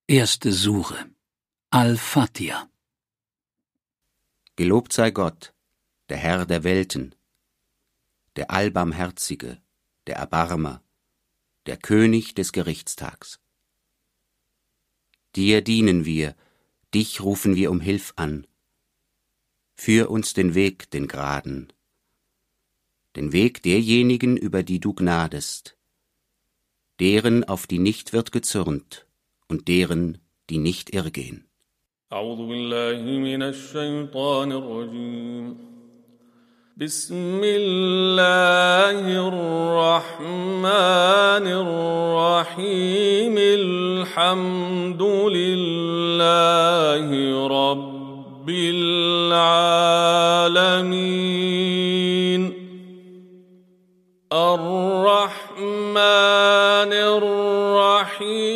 Erste Sure. Al-Fatiha. Gelobt sei Gott, der Herr der Welten, der Allbarmherzige, der Erbarmer, der König des Gerichtstags. Dir dienen wir, dich rufen wir um Hilf an. Führ uns den Weg, den geraden, den Weg derjenigen, über die du gnadest, deren, auf die nicht wird gezürnt, und deren, die nicht irrgehen. أعوذ بالله من الشيطان الرجيم بسم الله الرحمن الرحيم الحمد لله رب العالمين الرحمن الرحيم